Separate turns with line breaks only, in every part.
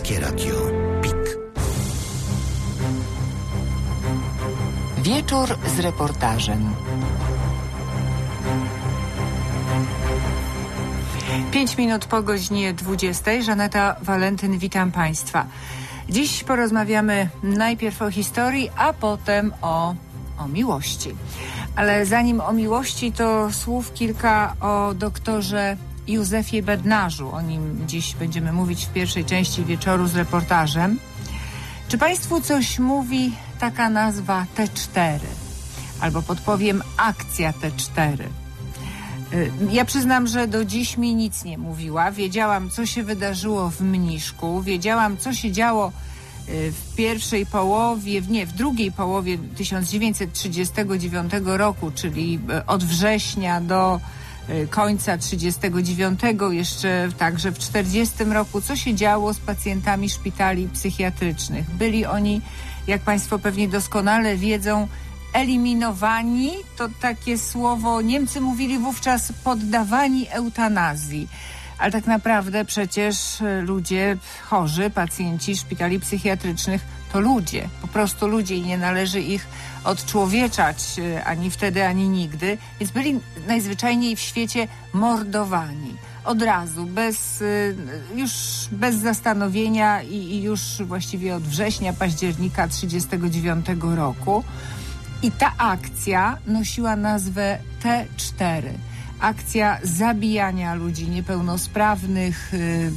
Polskie Radio. PIK.
Wieczór z reportażem. 5 minut po godzinie 20. Żaneta Walentyn, witam Państwa. Dziś porozmawiamy najpierw o historii, a potem o miłości. Ale zanim o miłości, to słów kilka o doktorze Józefie Bednarzu. O nim dziś będziemy mówić w pierwszej części wieczoru z reportażem. Czy Państwu coś mówi taka nazwa T4? Albo podpowiem akcja T4. Ja przyznam, że do dziś mi nic nie mówiła. Wiedziałam, co się wydarzyło w Mniszku. Wiedziałam, co się działo w drugiej połowie 1939 roku, czyli od września do końca 1939, jeszcze także w 1940 roku, co się działo z pacjentami szpitali psychiatrycznych. Byli oni, jak Państwo pewnie doskonale wiedzą, eliminowani, to takie słowo, Niemcy mówili wówczas poddawani eutanazji. Ale tak naprawdę przecież ludzie chorzy, pacjenci szpitali psychiatrycznych to ludzie, po prostu ludzie i nie należy ich odczłowieczać ani wtedy, ani nigdy. Więc byli najzwyczajniej w świecie mordowani. Od razu, już bez zastanowienia i już właściwie od września, października 1939 roku. I ta akcja nosiła nazwę T4. Akcja zabijania ludzi niepełnosprawnych,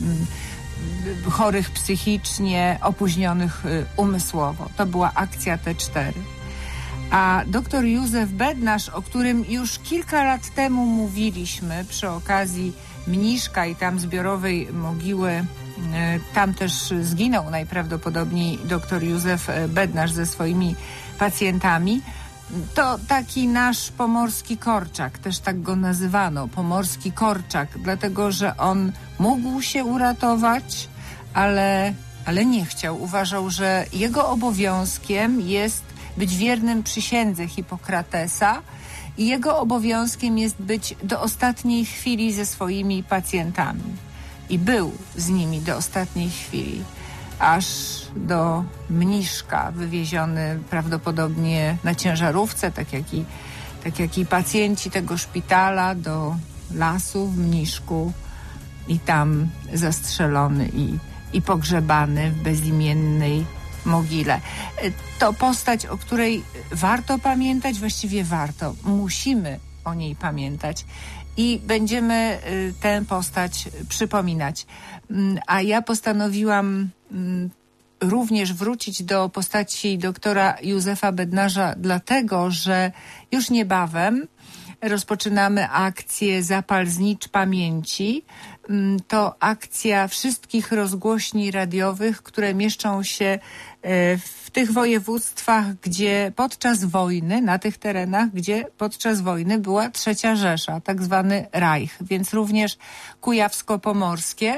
chorych psychicznie, opóźnionych umysłowo. To była akcja T4. A doktor Józef Bednarz, o którym już kilka lat temu mówiliśmy przy okazji Mniszka i tam zbiorowej mogiły, tam też zginął najprawdopodobniej doktor Józef Bednarz ze swoimi pacjentami. To taki nasz pomorski Korczak, też tak go nazywano, pomorski Korczak, dlatego że on mógł się uratować, ale nie chciał. Uważał, że jego obowiązkiem jest być wiernym przysiędze Hipokratesa i jego obowiązkiem jest być do ostatniej chwili ze swoimi pacjentami. I był z nimi do ostatniej chwili, aż do Mniszka, wywieziony prawdopodobnie na ciężarówce, tak jak i pacjenci tego szpitala, do lasu w Mniszku i tam zastrzelony i pogrzebany w bezimiennej mogile. To postać, o której warto pamiętać, właściwie musimy o niej pamiętać i będziemy tę postać przypominać. A ja postanowiłam również wrócić do postaci doktora Józefa Bednarza, dlatego że już niebawem rozpoczynamy akcję Zapal znicz pamięci. To akcja wszystkich rozgłośni radiowych, które mieszczą się w tych województwach, gdzie podczas wojny, na tych terenach, gdzie podczas wojny była III Rzesza, tak zwany Reich, więc również kujawsko-pomorskie.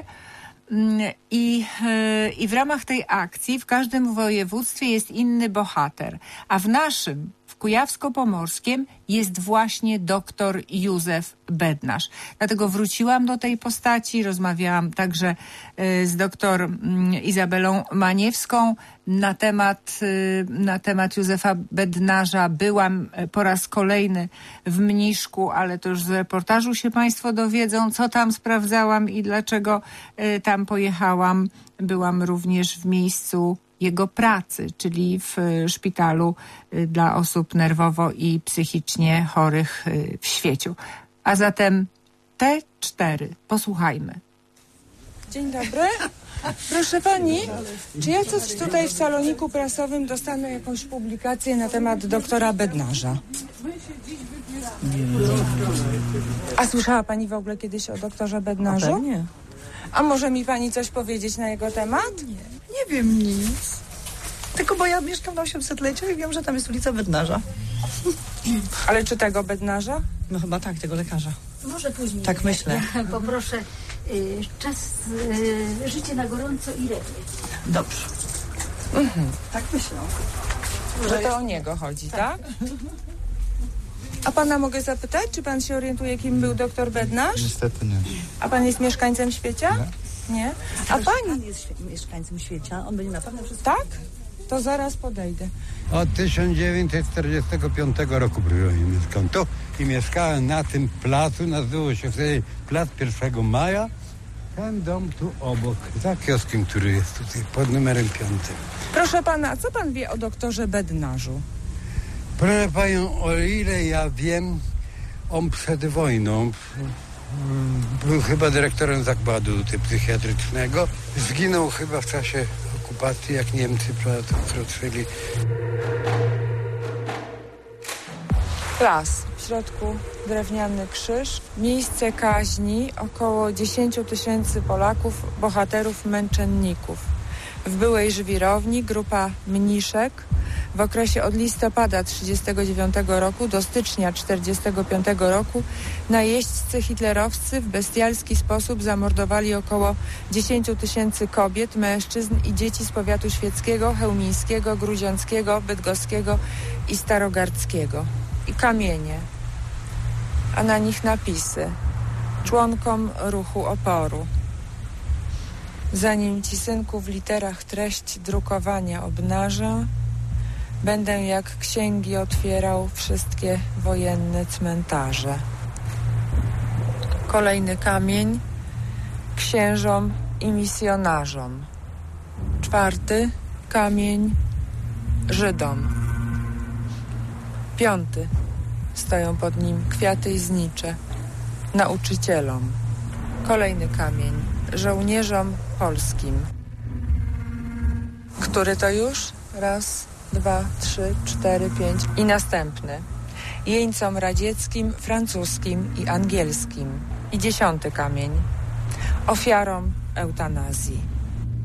I w ramach tej akcji w każdym województwie jest inny bohater, a w naszym, w kujawsko-pomorskim, jest właśnie doktor Józef Bednarz. Dlatego wróciłam do tej postaci, rozmawiałam także z doktor Izabelą Maniewską na temat Józefa Bednarza. Byłam po raz kolejny w Mniszku, ale to już z reportażu się Państwo dowiedzą, co tam sprawdzałam i dlaczego tam pojechałam. Byłam również w miejscu jego pracy, czyli w szpitalu dla osób nerwowo i psychicznie chorych w Świeciu. A zatem T4. Posłuchajmy.
Dzień dobry. Proszę pani, czy ja coś tutaj w saloniku prasowym dostanę jakąś publikację na temat doktora Bednarza? A słyszała pani w ogóle kiedyś o doktorze Bednarzu?
Nie.
A może mi pani coś powiedzieć na jego temat?
Nie wiem nic. Tylko bo ja mieszkam na 800-leciu i wiem, że tam jest ulica Bednarza.
Ale czy tego Bednarza?
No chyba tak, tego lekarza.
Może później.
Tak myślę.
Ja poproszę czas, życie na gorąco i rewnie.
Dobrze. Tak myślę.
Że to o niego chodzi, tak? A pana mogę zapytać, czy pan się orientuje, kim był doktor Bednarz?
Niestety nie.
A pan jest mieszkańcem Świecia?
Nie.
Nie? A pani...
Pan jest mieszkańcem Świecia, on będzie na pewno wszystko...
Tak? To zaraz podejdę.
Od 1945 roku mieszkam tu i mieszkałem na tym placu, nazywał się wtedy Plac 1 Maja. Ten dom tu obok, za kioskiem, który jest tutaj pod numerem 5.
Proszę pana, co pan wie o doktorze Bednarzu?
Proszę panią, o ile ja wiem, on przed wojną był chyba dyrektorem zakładu psychiatrycznego. Zginął chyba w czasie okupacji, jak Niemcy przekroczyli.
Las. W środku drewniany krzyż. Miejsce kaźni około 10 000 Polaków, bohaterów męczenników. W byłej żwirowni grupa mniszek w okresie od listopada 1939 roku do stycznia 1945 roku najeźdźcy hitlerowscy w bestialski sposób zamordowali około 10 000 kobiet, mężczyzn i dzieci z powiatu świeckiego, chełmińskiego, grudziąckiego, bydgoskiego i starogardzkiego. I kamienie, a na nich napisy: członkom ruchu oporu. Zanim ci, synku, w literach treść drukowania obnażę, będę jak księgi otwierał wszystkie wojenne cmentarze. Kolejny kamień: księżom i misjonarzom. 4. kamień: Żydom. 5. stoją pod nim kwiaty i znicze. Nauczycielom. Kolejny kamień: żołnierzom polskim. Który to już? 1, 2, 3, 4, 5 i następny. Jeńcom radzieckim, francuskim i angielskim. I 10. kamień: ofiarom eutanazji.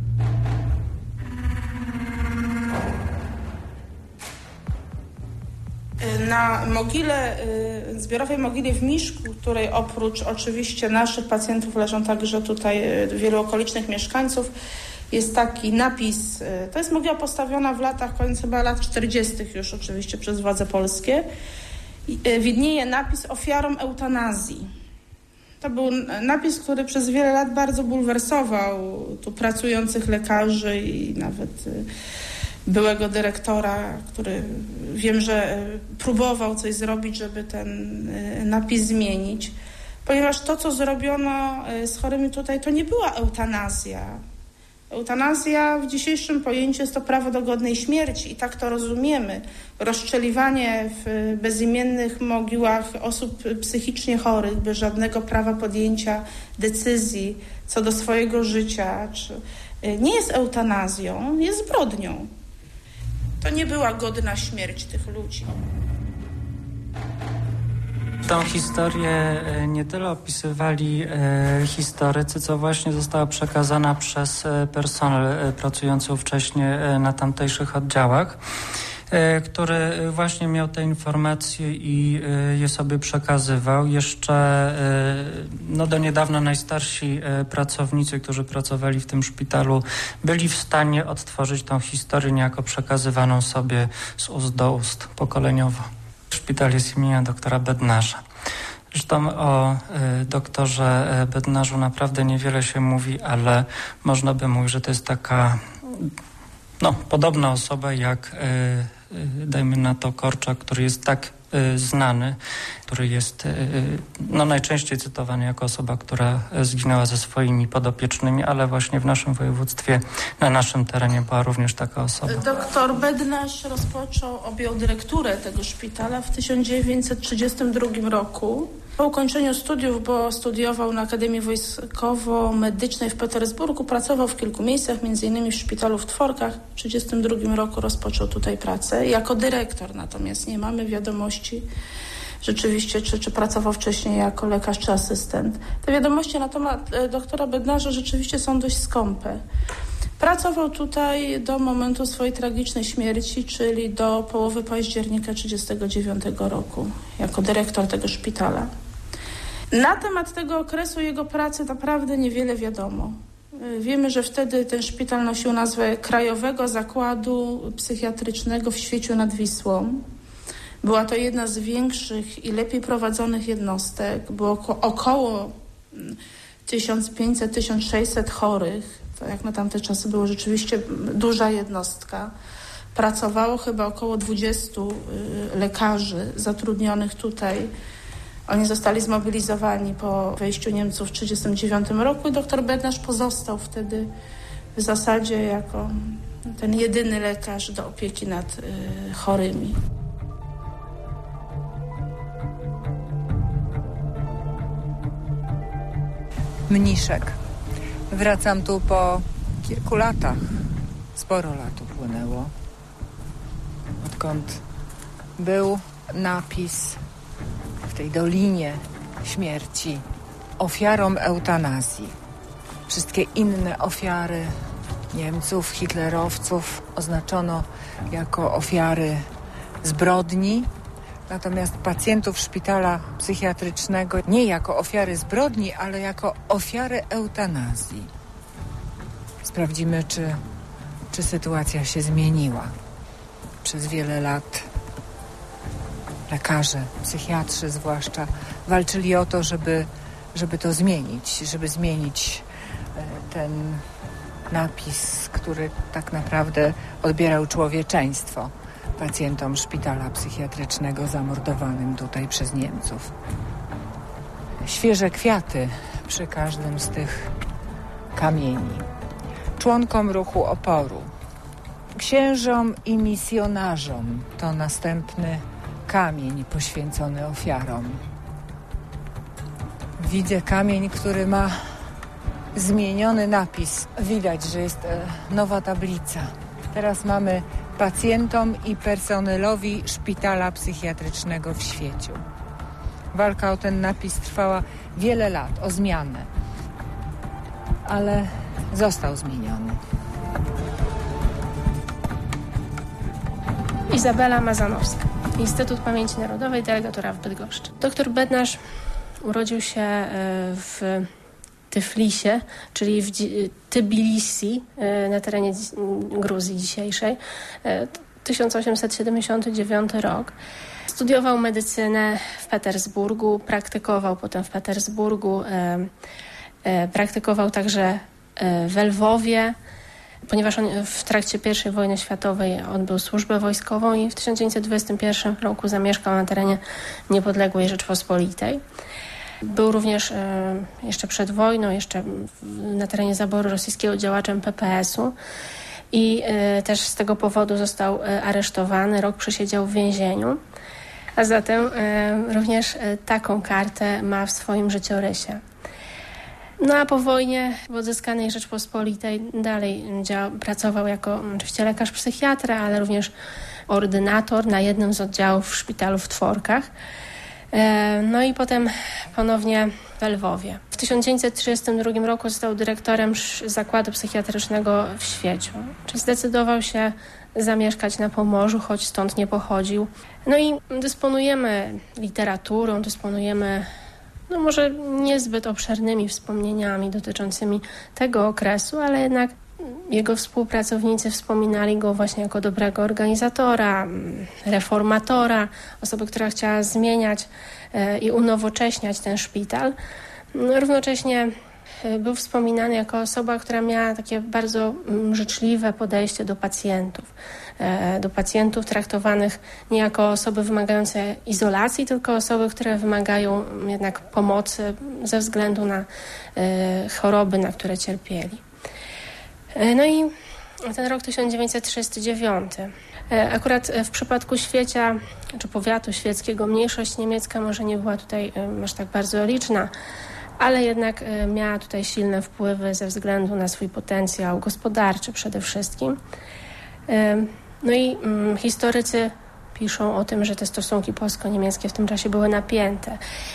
Na mogile, zbiorowej mogile w Miszku, której oprócz oczywiście naszych pacjentów leżą także tutaj wielu okolicznych mieszkańców, jest taki napis. To jest mogiła postawiona w latach, koniec chyba lat 40. już oczywiście przez władze polskie. Widnieje napis ofiarom eutanazji. To był napis, który przez wiele lat bardzo bulwersował tu pracujących lekarzy i nawet byłego dyrektora, który wiem, że próbował coś zrobić, żeby ten napis zmienić. Ponieważ to, co zrobiono z chorymi tutaj, to nie była eutanazja. Eutanazja w dzisiejszym pojęciu jest to prawo do godnej śmierci i tak to rozumiemy. Rozstrzeliwanie w bezimiennych mogiłach osób psychicznie chorych bez żadnego prawa podjęcia decyzji co do swojego życia nie jest eutanazją, jest zbrodnią. To nie była godna śmierć tych ludzi.
Tą historię nie tyle opisywali historycy, co właśnie została przekazana przez personel pracujący wcześniej na tamtejszych oddziałach, który właśnie miał te informacje i je sobie przekazywał. Jeszcze do niedawna najstarsi pracownicy, którzy pracowali w tym szpitalu, byli w stanie odtworzyć tą historię niejako przekazywaną sobie z ust do ust pokoleniowo. Szpital jest imienia doktora Bednarza. Zresztą o doktorze Bednarzu naprawdę niewiele się mówi, ale można by mówić, że to jest taka podobna osoba jak dajmy na to Korczak, który jest tak znany, który jest najczęściej cytowany jako osoba, która zginęła ze swoimi podopiecznymi, ale właśnie w naszym województwie, na naszym terenie była również taka osoba.
Doktor Bednarz objął dyrekturę tego szpitala w 1932 roku. Po ukończeniu studiów, bo studiował na Akademii Wojskowo-Medycznej w Petersburgu, pracował w kilku miejscach, m.in. w szpitalu w Tworkach. W 1932 roku rozpoczął tutaj pracę. Jako dyrektor natomiast nie mamy wiadomości rzeczywiście, czy pracował wcześniej jako lekarz czy asystent. Te wiadomości na temat doktora Bednarza rzeczywiście są dość skąpe. Pracował tutaj do momentu swojej tragicznej śmierci, czyli do połowy października 1939 roku, jako dyrektor tego szpitala. Na temat tego okresu jego pracy naprawdę niewiele wiadomo. Wiemy, że wtedy ten szpital nosił nazwę Krajowego Zakładu Psychiatrycznego w Świeciu nad Wisłą. Była to jedna z większych i lepiej prowadzonych jednostek. Było około 1500-1600 chorych. To jak na tamte czasy było rzeczywiście duża jednostka. Pracowało chyba około 20 lekarzy zatrudnionych tutaj. Oni zostali zmobilizowani po wejściu Niemców w 1939 roku i doktor Bednarz pozostał wtedy w zasadzie jako ten jedyny lekarz do opieki nad chorymi.
Mniszek. Wracam tu po kilku latach. Sporo lat upłynęło. Odkąd był napis w tej Dolinie Śmierci ofiarą eutanazji. Wszystkie inne ofiary Niemców, hitlerowców oznaczono jako ofiary zbrodni, natomiast pacjentów szpitala psychiatrycznego nie jako ofiary zbrodni, ale jako ofiary eutanazji. Sprawdzimy, czy sytuacja się zmieniła. Przez wiele lat lekarze, psychiatrzy zwłaszcza, walczyli o to, żeby to zmienić, żeby zmienić ten napis, który tak naprawdę odbierał człowieczeństwo pacjentom szpitala psychiatrycznego zamordowanym tutaj przez Niemców. Świeże kwiaty przy każdym z tych kamieni. Członkom ruchu oporu, księżom i misjonarzom to następny kamień poświęcony ofiarom. Widzę kamień, który ma zmieniony napis. Widać, że jest nowa tablica. Teraz mamy pacjentom i personelowi szpitala psychiatrycznego w Świeciu. Walka o ten napis trwała wiele lat, o zmianę. Ale został zmieniony.
Izabela Mazanowska, Instytut Pamięci Narodowej, delegatura w Bydgoszczy. Doktor Bednarz urodził się w Tyflisie, czyli w Tbilisi, na terenie Gruzji dzisiejszej, 1879 rok. Studiował medycynę w Petersburgu, praktykował potem w Petersburgu, praktykował także w Lwowie, ponieważ on w trakcie I wojny światowej odbył służbę wojskową i w 1921 roku zamieszkał na terenie niepodległej Rzeczpospolitej. Był również jeszcze przed wojną, jeszcze na terenie zaboru rosyjskiego działaczem PPS-u i też z tego powodu został aresztowany, rok przesiedział w więzieniu, a zatem również taką kartę ma w swoim życiorysie. No a po wojnie w odzyskanej Rzeczpospolitej dalej pracował jako oczywiście lekarz psychiatra, ale również ordynator na jednym z oddziałów w szpitalu w Tworkach. No i potem ponownie w Lwowie. W 1932 roku został dyrektorem zakładu psychiatrycznego w Świeciu. Czyli zdecydował się zamieszkać na Pomorzu, choć stąd nie pochodził. No i dysponujemy literaturą, dysponujemy może niezbyt obszernymi wspomnieniami dotyczącymi tego okresu, ale jednak jego współpracownicy wspominali go właśnie jako dobrego organizatora, reformatora, osoby, która chciała zmieniać i unowocześniać ten szpital. Równocześnie był wspominany jako osoba, która miała takie bardzo życzliwe podejście do pacjentów traktowanych nie jako osoby wymagające izolacji, tylko osoby, które wymagają jednak pomocy ze względu na choroby, na które cierpieli. No i ten rok 1939. Akurat w przypadku Świecia, czy powiatu świeckiego, mniejszość niemiecka może nie była tutaj aż tak bardzo liczna, ale jednak miała tutaj silne wpływy ze względu na swój potencjał gospodarczy przede wszystkim. No i historycy piszą o tym, że te stosunki polsko-niemieckie w tym czasie były napięte.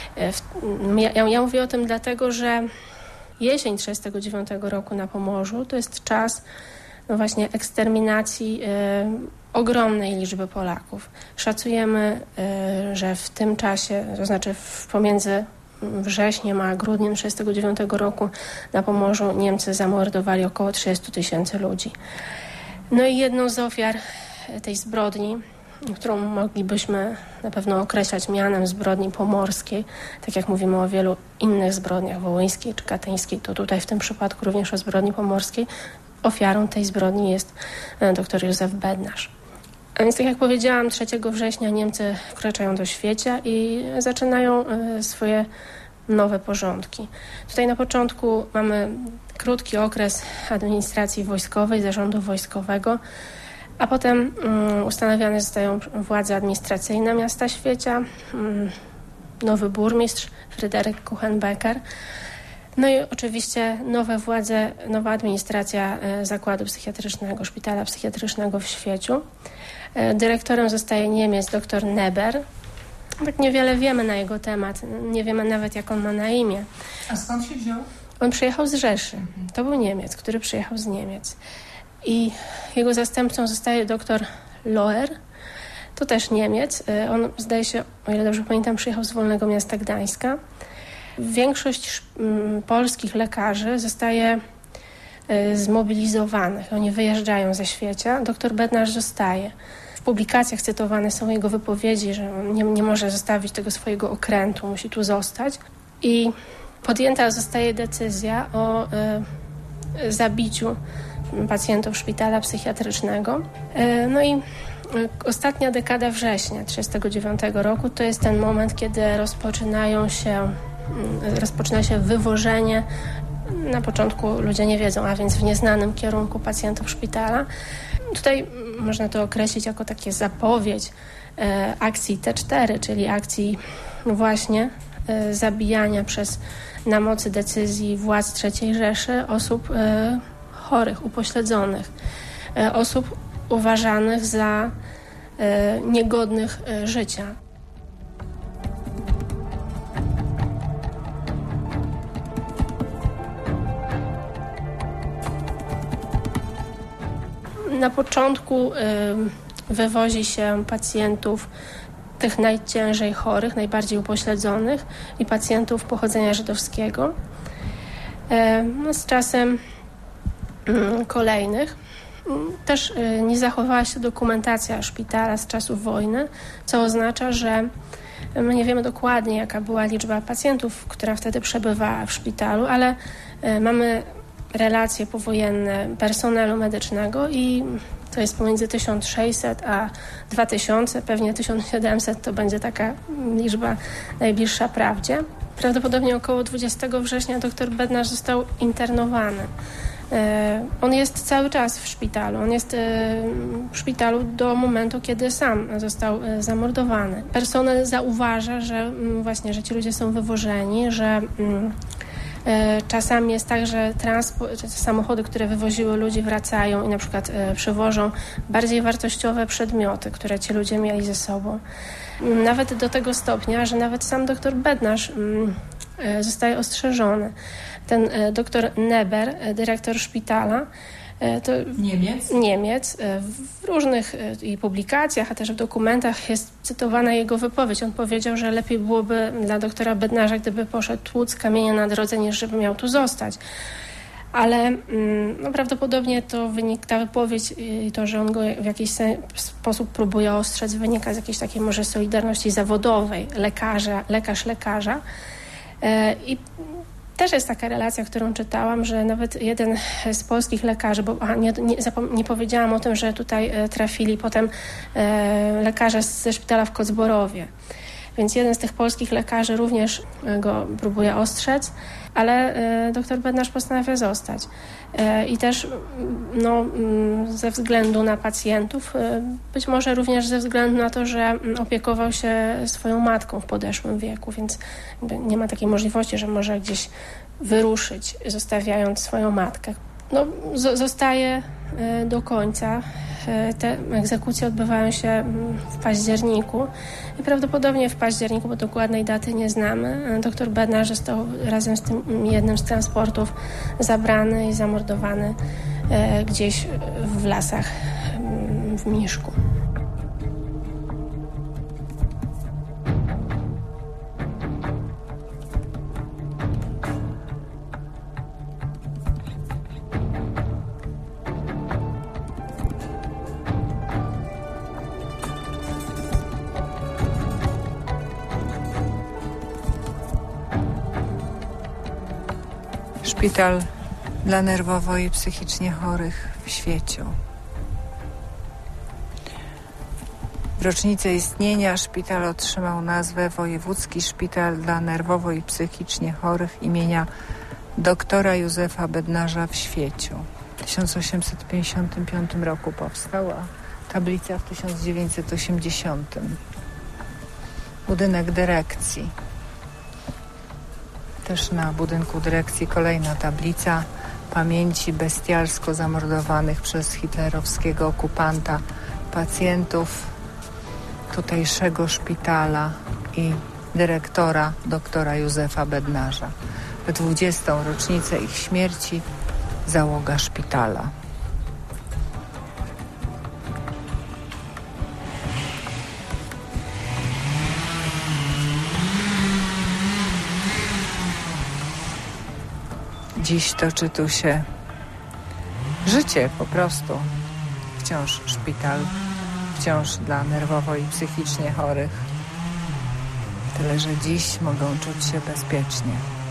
Ja mówię o tym dlatego, że jesień 1939 roku na Pomorzu to jest czas właśnie eksterminacji ogromnej liczby Polaków. Szacujemy, że w tym czasie, to znaczy pomiędzy wrześniem a grudniem 1939 roku na Pomorzu Niemcy zamordowali około 30 000 ludzi. No i jedną z ofiar tej zbrodni którą moglibyśmy na pewno określać mianem zbrodni pomorskiej. Tak jak mówimy o wielu innych zbrodniach wołyńskiej czy katyńskiej, to tutaj w tym przypadku również o zbrodni pomorskiej. Ofiarą tej zbrodni jest dr Józef Bednarz. A więc tak jak powiedziałam, 3 września Niemcy wkraczają do Świecia i zaczynają swoje nowe porządki. Tutaj na początku mamy krótki okres administracji wojskowej, zarządu wojskowego, a potem ustanawiane zostają władze administracyjne miasta Świecia, nowy burmistrz Fryderyk Kuchenbecker, no i oczywiście nowe władze, nowa administracja zakładu psychiatrycznego, szpitala psychiatrycznego w Świeciu. Dyrektorem zostaje Niemiec dr Neber. Tak niewiele wiemy na jego temat, nie wiemy nawet jak on ma na imię.
A skąd się wziął?
On przyjechał z Rzeszy. To był Niemiec, który przyjechał z Niemiec. I jego zastępcą zostaje dr Loer. To też Niemiec. On, zdaje się, o ile dobrze pamiętam, przyjechał z wolnego miasta Gdańska. Większość polskich lekarzy zostaje zmobilizowanych. Oni wyjeżdżają ze Świecia. Dr Bednarz zostaje. W publikacjach cytowane są jego wypowiedzi, że on nie może zostawić tego swojego okrętu, musi tu zostać. I podjęta zostaje decyzja o zabiciu pacjentów szpitala psychiatrycznego. No i ostatnia dekada września 1939 roku to jest ten moment, kiedy rozpoczyna się wywożenie. Na początku ludzie nie wiedzą, a więc w nieznanym kierunku pacjentów szpitala. Tutaj można to określić jako takie zapowiedź akcji T4, czyli akcji właśnie zabijania na mocy decyzji władz III Rzeszy osób chorych, upośledzonych, osób uważanych za niegodnych życia. Na początku wywozi się pacjentów tych najciężej chorych, najbardziej upośledzonych i pacjentów pochodzenia żydowskiego. Z czasem kolejnych też nie zachowała się dokumentacja szpitala z czasów wojny, co oznacza, że my nie wiemy dokładnie, jaka była liczba pacjentów, która wtedy przebywała w szpitalu, ale mamy relacje powojenne personelu medycznego i to jest pomiędzy 1600 a 2000, pewnie 1700 to będzie taka liczba najbliższa prawdzie. Prawdopodobnie około 20 września dr Bednarz został internowany. On jest cały czas w szpitalu. On jest w szpitalu do momentu, kiedy sam został zamordowany. Personel zauważa, że ci ludzie są wywożeni, że czasami jest tak, że samochody, które wywoziły ludzi, wracają i na przykład przywożą bardziej wartościowe przedmioty, które ci ludzie mieli ze sobą. Nawet do tego stopnia, że nawet sam dr Bednarz zostaje ostrzeżony. Ten dr Neber, dyrektor szpitala, to Niemiec. W różnych i publikacjach, a też w dokumentach jest cytowana jego wypowiedź. On powiedział, że lepiej byłoby dla doktora Bednarza, gdyby poszedł tłuc kamienie na drodze, niż żeby miał tu zostać. Ale prawdopodobnie ta wypowiedź i to, że on go w jakiś sposób próbuje ostrzec, wynika z jakiejś takiej może solidarności zawodowej, lekarza. I też jest taka relacja, którą czytałam, że nawet jeden z polskich lekarzy, bo nie powiedziałam o tym, że tutaj trafili potem lekarze ze szpitala w Kocborowie. Więc jeden z tych polskich lekarzy również go próbuje ostrzec, ale dr Bednarz postanawia zostać. I też ze względu na pacjentów, być może również ze względu na to, że opiekował się swoją matką w podeszłym wieku, więc nie ma takiej możliwości, że może gdzieś wyruszyć, zostawiając swoją matkę. Zostaje do końca. Te egzekucje odbywają się w październiku i prawdopodobnie w październiku, bo dokładnej daty nie znamy, dr Bednarz został razem z tym jednym z transportów zabrany i zamordowany gdzieś w lasach w Mniszku.
Szpital dla nerwowo i psychicznie chorych w Świeciu. W rocznicę istnienia szpital otrzymał nazwę Wojewódzki Szpital dla nerwowo i psychicznie chorych imienia doktora Józefa Bednarza w Świeciu. W 1855 roku powstała tablica w 1980. Budynek dyrekcji. Też na budynku dyrekcji kolejna tablica pamięci bestialsko zamordowanych przez hitlerowskiego okupanta pacjentów tutejszego szpitala i dyrektora doktora Józefa Bednarza. W 20. rocznicę ich śmierci załoga szpitala. Dziś toczy tu się życie po prostu. Wciąż szpital, wciąż dla nerwowo i psychicznie chorych. Tyle, że dziś mogą czuć się bezpiecznie.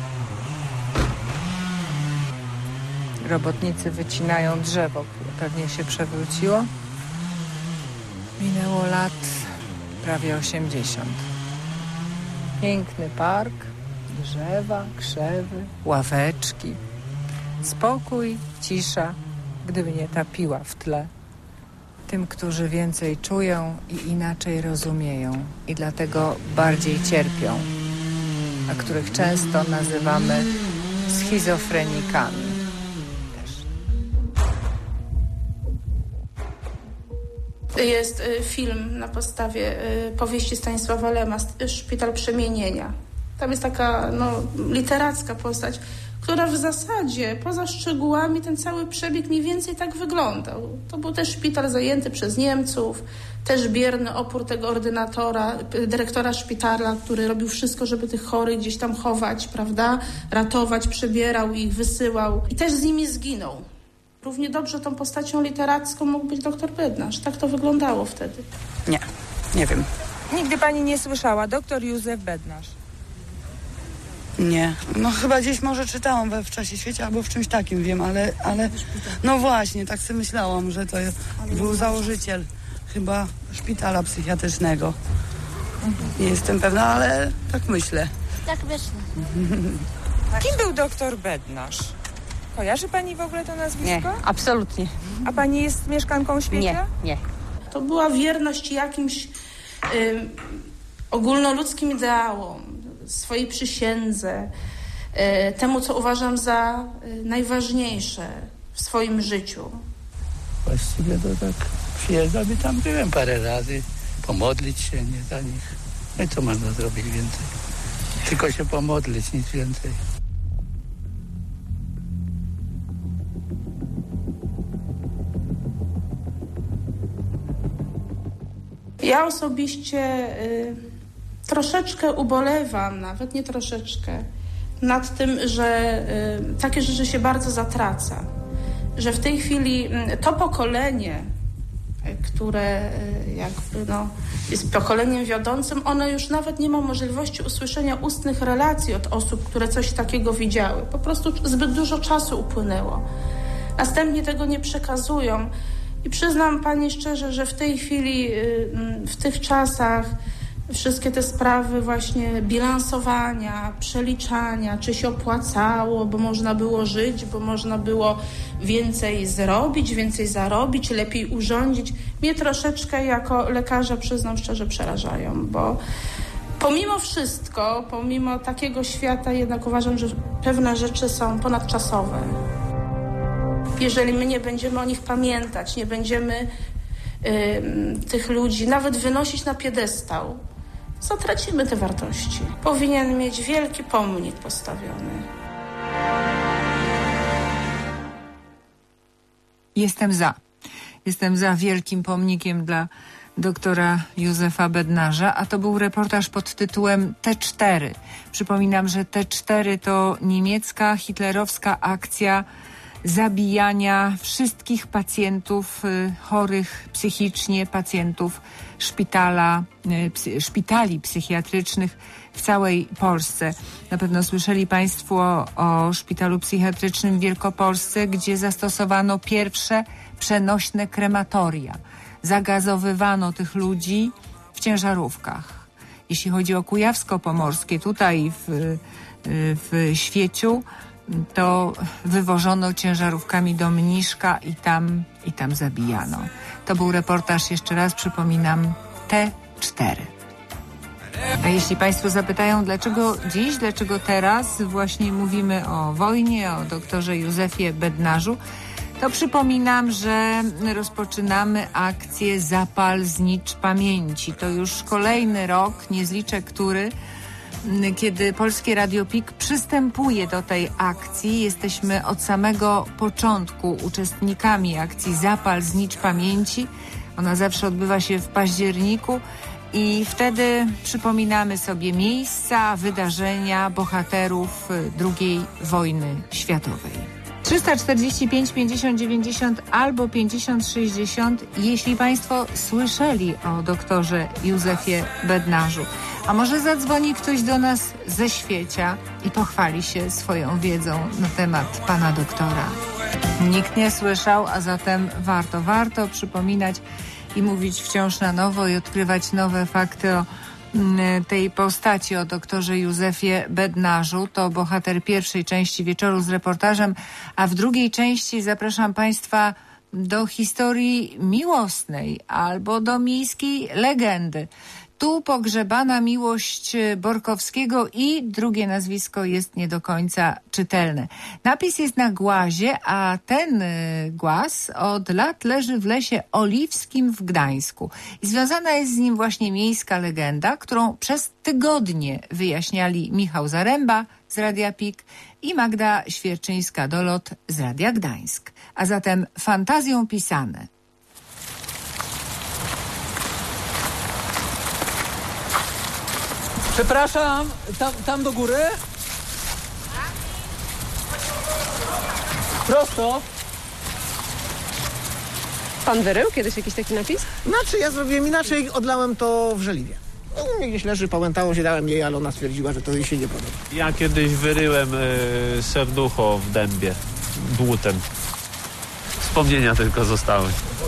Robotnicy wycinają drzewo, które pewnie się przewróciło. Minęło lat prawie 80. Piękny park, drzewa, krzewy, ławeczki. Spokój, cisza, gdyby nie ta piła w tle. Tym, którzy więcej czują i inaczej rozumieją i dlatego bardziej cierpią, a których często nazywamy schizofrenikami.
Jest film na podstawie powieści Stanisława Lema, Szpital Przemienienia. Tam jest taka literacka postać, która w zasadzie poza szczegółami ten cały przebieg mniej więcej tak wyglądał. To był też szpital zajęty przez Niemców, też bierny opór tego ordynatora, dyrektora szpitala, który robił wszystko, żeby tych chorych gdzieś tam chować, prawda, ratować, przebierał ich, wysyłał i też z nimi zginął. Równie dobrze tą postacią literacką mógł być doktor Bednarz. Tak to wyglądało wtedy.
Nie wiem.
Nigdy pani nie słyszała. Doktor Józef Bednarz.
Nie. No chyba gdzieś może czytałam w Czasie Świecie albo w czymś takim, wiem, ale no właśnie, tak sobie myślałam, że to był założyciel chyba szpitala psychiatrycznego. Nie jestem pewna, ale tak myślę.
Tak myślę.
Kim był doktor Bednarz? Kojarzy pani w ogóle to nazwisko?
Nie, absolutnie.
A pani jest mieszkanką Świecia?
Nie.
To była wierność jakimś ogólnoludzkim ideałom, swojej przysiędze, temu, co uważam za najważniejsze w swoim życiu.
Właściwie to tak przyjeżdżam i tam byłem parę razy, pomodlić się, nie za nich. No i co można zrobić więcej? Tylko się pomodlić, nic więcej.
Ja osobiście troszeczkę ubolewam, nawet nie troszeczkę, nad tym, że takie rzeczy się bardzo zatraca. Że w tej chwili to pokolenie, które jest pokoleniem wiodącym, ono już nawet nie ma możliwości usłyszenia ustnych relacji od osób, które coś takiego widziały. Po prostu zbyt dużo czasu upłynęło. Następnie tego nie przekazują. I przyznam pani szczerze, że w tej chwili, w tych czasach wszystkie te sprawy właśnie bilansowania, przeliczania, czy się opłacało, bo można było żyć, bo można było więcej zrobić, więcej zarobić, lepiej urządzić, mnie troszeczkę jako lekarza, przyznam szczerze, przerażają, bo pomimo wszystko, pomimo takiego świata jednak uważam, że pewne rzeczy są ponadczasowe. Jeżeli my nie będziemy o nich pamiętać, nie będziemy tych ludzi nawet wynosić na piedestał, zatracimy te wartości. Powinien mieć wielki pomnik postawiony.
Jestem za wielkim pomnikiem dla doktora Józefa Bednarza, a to był reportaż pod tytułem T4. Przypominam, że T4 to niemiecka, hitlerowska akcja zabijania wszystkich pacjentów chorych psychicznie, pacjentów szpitali psychiatrycznych w całej Polsce. Na pewno słyszeli Państwo o szpitalu psychiatrycznym w Wielkopolsce, gdzie zastosowano pierwsze przenośne krematoria. Zagazowywano tych ludzi w ciężarówkach. Jeśli chodzi o Kujawsko-Pomorskie, tutaj w Świeciu, to wywożono ciężarówkami do Mniszka i tam zabijano. To był reportaż, jeszcze raz przypominam, T4. A jeśli Państwo zapytają, dlaczego dziś, dlaczego teraz właśnie mówimy o wojnie, o doktorze Józefie Bednarzu, to przypominam, że rozpoczynamy akcję Zapal znicz pamięci. To już kolejny rok, nie zliczę który, kiedy Polskie Radio PiK przystępuje do tej akcji. Jesteśmy od samego początku uczestnikami akcji Zapal znicz pamięci. Ona zawsze odbywa się w październiku i wtedy przypominamy sobie miejsca, wydarzenia bohaterów II wojny światowej. 345 50 90 albo 50 60, jeśli Państwo słyszeli o doktorze Józefie Bednarzu. A może zadzwoni ktoś do nas ze Świecia i pochwali się swoją wiedzą na temat pana doktora. Nikt nie słyszał, a zatem warto przypominać i mówić wciąż na nowo i odkrywać nowe fakty o tej postaci, o doktorze Józefie Bednarzu. To bohater pierwszej części Wieczoru z reportażem, a w drugiej części zapraszam Państwa do historii miłosnej albo do miejskiej legendy. Tu pogrzebana miłość Borkowskiego i drugie nazwisko jest nie do końca czytelne. Napis jest na głazie, a ten głaz od lat leży w lesie oliwskim w Gdańsku. I związana jest z nim właśnie miejska legenda, którą przez tygodnie wyjaśniali Michał Zaręba z Radia PiK i Magda Świerczyńska-Dolot z Radia Gdańsk. A zatem fantazją pisane.
Przepraszam, tam do góry? Prosto.
Pan wyrył kiedyś jakiś taki napis?
Znaczy, ja zrobiłem inaczej, odlałem to w żeliwie. U mnie gdzieś leży, pałętało się, dałem jej, ale ona stwierdziła, że to jej się nie podoba.
Ja kiedyś wyryłem serducho w dębie, dłutem. Wspomnienia tylko zostały.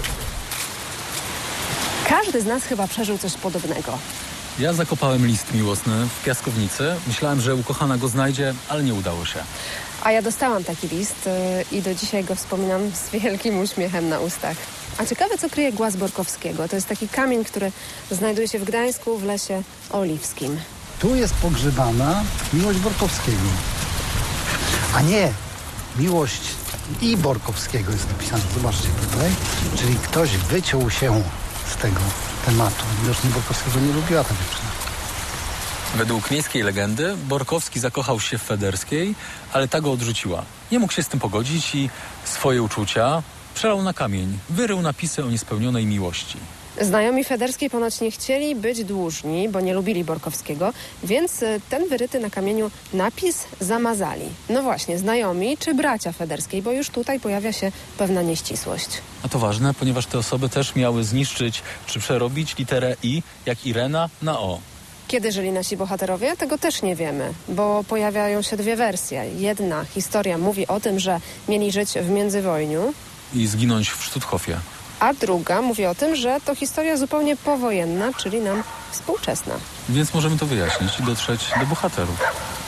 Każdy z nas chyba przeżył coś podobnego.
Ja zakopałem list miłosny w piaskownicy. Myślałem, że ukochana go znajdzie, ale nie udało się.
A ja dostałam taki list i do dzisiaj go wspominam z wielkim uśmiechem na ustach. A ciekawe, co kryje głaz Borkowskiego. To jest taki kamień, który znajduje się w Gdańsku w lesie oliwskim.
Tu jest pogrzebana miłość Borkowskiego. A nie, miłość i Borkowskiego jest napisane. Zobaczcie tutaj. Czyli ktoś wyciął się z tego tematu. Widocznie Borkowskiego nie lubiła ta dziewczyna.
Według miejskiej legendy Borkowski zakochał się w Federskiej, ale ta go odrzuciła. Nie mógł się z tym pogodzić i swoje uczucia przelał na kamień. Wyrył napisy o niespełnionej miłości.
Znajomi Federskiej ponoć nie chcieli być dłużni, bo nie lubili Borkowskiego, więc ten wyryty na kamieniu napis zamazali. No właśnie, znajomi czy bracia Federskiej, bo już tutaj pojawia się pewna nieścisłość.
A to ważne, ponieważ te osoby też miały zniszczyć czy przerobić literę I, jak Irena, na O.
Kiedy żyli nasi bohaterowie? Tego też nie wiemy, bo pojawiają się dwie wersje. Jedna historia mówi o tym, że mieli żyć w międzywojniu
i zginąć w Sztuthofie.
A druga mówi o tym, że to historia zupełnie powojenna, czyli nam współczesna.
Więc możemy to wyjaśnić i dotrzeć do bohaterów.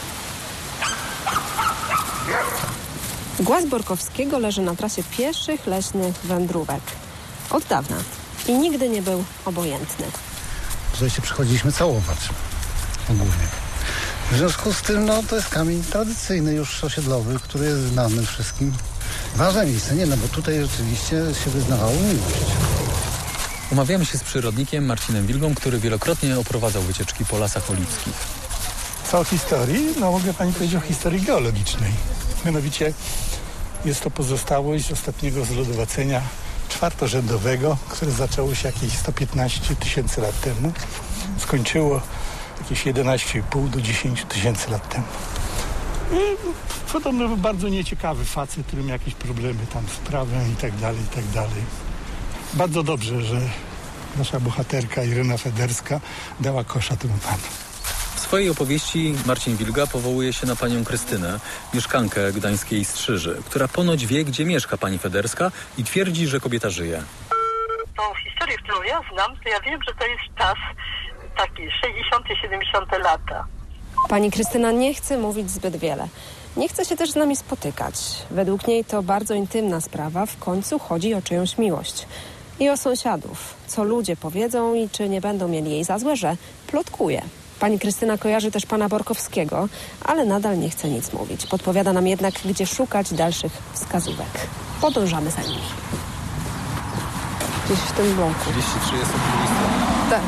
Głaz Borkowskiego leży na trasie pieszych leśnych wędrówek. Od dawna. I nigdy nie był obojętny.
Tutaj się przychodziliśmy całować ogólnie. W związku z tym, to jest kamień tradycyjny już osiedlowy, który jest znany wszystkim. Ważne miejsce, bo tutaj rzeczywiście się wyznawało miłość.
Umawiamy się z przyrodnikiem Marcinem Wilgą, który wielokrotnie oprowadzał wycieczki po lasach oliwskich.
Co o historii? Mogę pani powiedzieć o historii geologicznej. Mianowicie jest to pozostałość z ostatniego zlodowacenia czwartorzędowego, które zaczęło się jakieś 115 tysięcy lat temu. Skończyło jakieś 11,5 do 10 tysięcy lat temu. I Podobno był bardzo nieciekawy facet, który miał jakieś problemy tam z prawem i tak dalej, i tak dalej. Bardzo dobrze, że nasza bohaterka Irena Federska dała kosza temu panu.
W swojej opowieści Marcin Wilga powołuje się na panią Krystynę, mieszkankę gdańskiej Strzyży, która ponoć wie, gdzie mieszka pani Federska i twierdzi, że kobieta żyje.
Tą historię, którą ja znam, to ja wiem, że to jest czas taki 60-70 lata.
Pani Krystyna nie chce mówić zbyt wiele. Nie chce się też z nami spotykać. Według niej to bardzo intymna sprawa. W końcu chodzi o czyjąś miłość. I o sąsiadów. Co ludzie powiedzą i czy nie będą mieli jej za złe, że plotkuje. Pani Krystyna kojarzy też pana Borkowskiego, ale nadal nie chce nic mówić. Podpowiada nam jednak, gdzie szukać dalszych wskazówek. Podążamy za nimi. Gdzieś w tym bloku.
33 jest od drugiej strony.
Tak.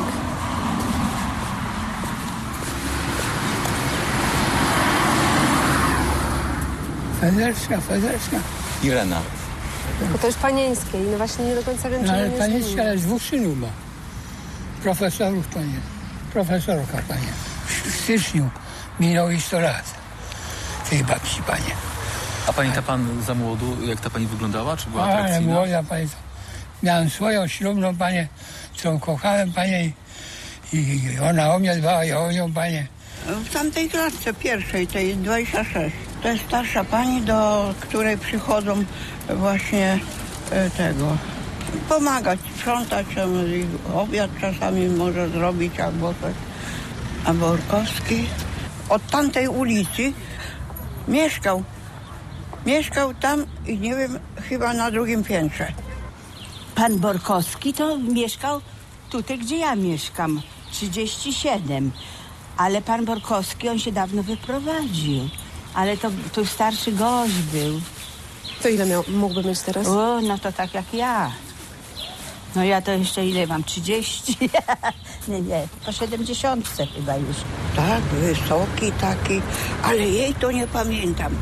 Federska.
Irena.
Bo to jest panieńskie i no właśnie nie do końca wiem, czy
Ale
nie
panieńskie, ale 2 synów ma. Profesorów, panie. Profesorka, panie. W styczniu minęło ich 100 lat. Tej babci, panie.
A pamięta pan za młodu, jak ta pani wyglądała? Czy była atrakcyjna?
Ale młoda, panie. Miałem swoją ślubną, panie, którą kochałem, panie. I ona o mnie dbała, ja o nią, panie.
W tamtej klatce pierwszej, tej 26. To jest starsza pani, do której przychodzą właśnie pomagać, sprzątać, obiad czasami może zrobić albo coś. A Borkowski od tamtej ulicy mieszkał tam i nie wiem, chyba na 2. piętrze.
Pan Borkowski to mieszkał tutaj, gdzie ja mieszkam, 37. Ale pan Borkowski, on się dawno wyprowadził. Ale to starszy gość był.
To ile mógłby mieć teraz?
O, no to tak jak ja. No ja to jeszcze ile mam? 30? nie, po 70 chyba już.
Tak, wysoki taki, ale jej to nie pamiętam.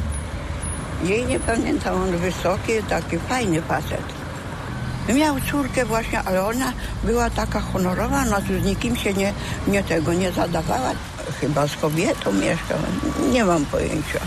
On wysoki, taki fajny facet. Miał córkę właśnie, ale ona była taka honorowa, no z nikim się nie zadawała. Chyba z kobietą mieszkała, nie mam pojęcia.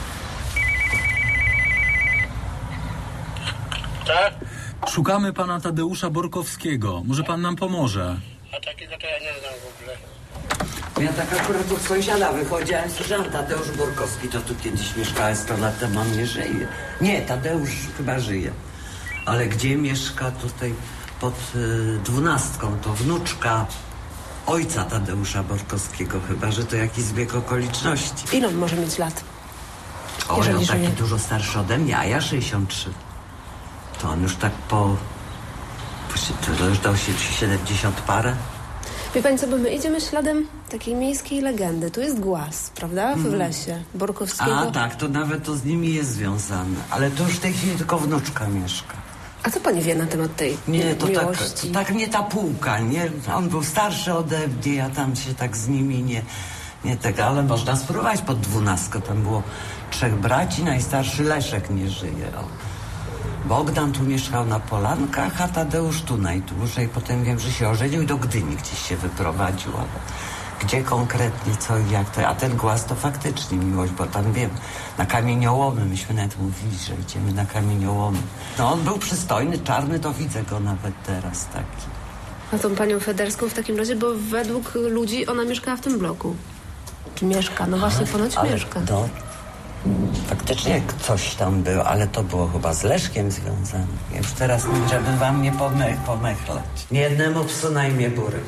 Tak?
Szukamy pana Tadeusza Borkowskiego. Może pan nam pomoże?
A takiego to ja nie znam w ogóle.
Ja tak akurat od sąsiada wychodziłem, słyszałam, Tadeusz Borkowski to tu kiedyś mieszkała 100 lat temu, on nie żyje. Nie, Tadeusz chyba żyje. Ale gdzie mieszka tutaj pod 12, to wnuczka ojca Tadeusza Borkowskiego, chyba że to jakiś zbieg okoliczności.
Ile on może mieć lat?
O, on taki dużo starszy ode mnie, a ja 63. To on już tak to już dał się 70 parę.
Wie pani co, bo my idziemy śladem takiej miejskiej legendy. Tu jest głaz, prawda? W lesie Borkowskiego.
A tak, to nawet to z nimi jest związane. Ale to już w tej chwili tylko wnuczka mieszka.
A co pani wie na temat tej miłości?
Tak mnie ta półka, nie? On był starszy ode mnie, ja tam się tak z nimi nie tego, ale można spróbować pod 12. Tam było 3 braci, najstarszy Leszek nie żyje. Bogdan tu mieszkał na Polankach, a Tadeusz tu najdłużej. Potem wiem, że się ożenił i do Gdyni gdzieś się wyprowadził, ale gdzie konkretnie, co i jak to. A ten głaz to faktycznie miłość, bo tam wiem, na kamieniołomy, myśmy nawet mówili, że idziemy na kamieniołomy. No on był przystojny, czarny, to widzę go nawet teraz taki.
A tą panią Federską w takim razie, bo według ludzi ona mieszkała w tym bloku. Czy mieszka? No właśnie, ponoć mieszka.
No, faktycznie coś tam było, ale to było chyba z Leszkiem związane. Już teraz, żeby wam nie pomechlać. Nie jednemu psu na imię Burek.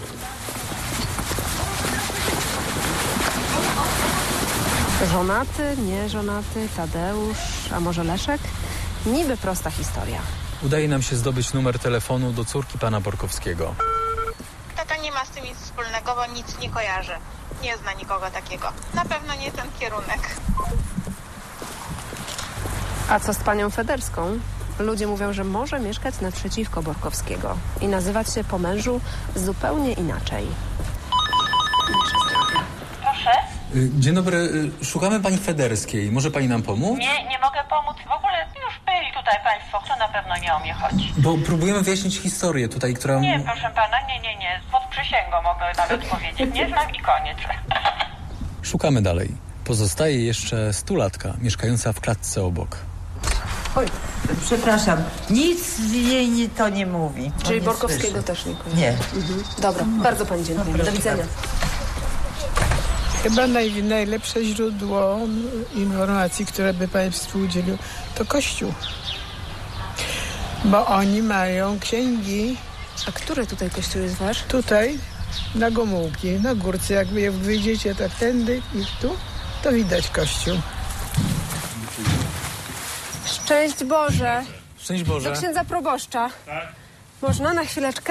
Żonaty, nieżonaty, Tadeusz, a może Leszek? Niby prosta historia.
Udaje nam się zdobyć numer telefonu do córki pana Borkowskiego.
Tata nie ma z tym nic wspólnego, bo nic nie kojarzy. Nie zna nikogo takiego. Na pewno nie ten kierunek.
A co z panią Federską? Ludzie mówią, że może mieszkać naprzeciwko Borkowskiego i nazywać się po mężu zupełnie inaczej.
Proszę?
Dzień dobry, szukamy pani Federskiej. Może pani nam pomóc?
Nie mogę pomóc. W ogóle już byli tutaj państwo, to na pewno nie o mnie chodzi.
Bo próbujemy wyjaśnić historię tutaj, która...
Nie, proszę pana, nie. Pod przysięgą mogę nawet powiedzieć. Nie znam i koniec.
Szukamy dalej. Pozostaje jeszcze 100-latka mieszkająca w klatce obok.
Oj, przepraszam, nic jej to nie mówi.
Czyli
nie
Borkowskiego
słyszy.
też nie kojarzy?
Nie.
Dobra, bardzo pani dziękuję. Do widzenia.
Chyba najlepsze źródło informacji, które by Państwu udzielił, to Kościół. Bo oni mają księgi.
A który tutaj kościół jest wasz?
Tutaj, na Gomułki, na górce. Jak wyjdziecie tak tędy i tu, to widać kościół.
Szczęść Boże.
Szczęść Boże.
Do księdza proboszcza.
Tak.
Można na chwileczkę?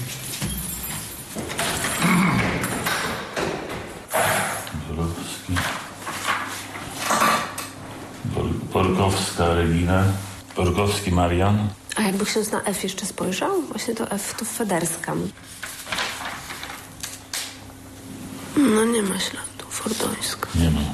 Borkowska Regina, Borkowski Marian.
A jakby ksiądz na F jeszcze spojrzał? Właśnie to F to Federska. No nie ma śladu, Fordońska.
Nie ma.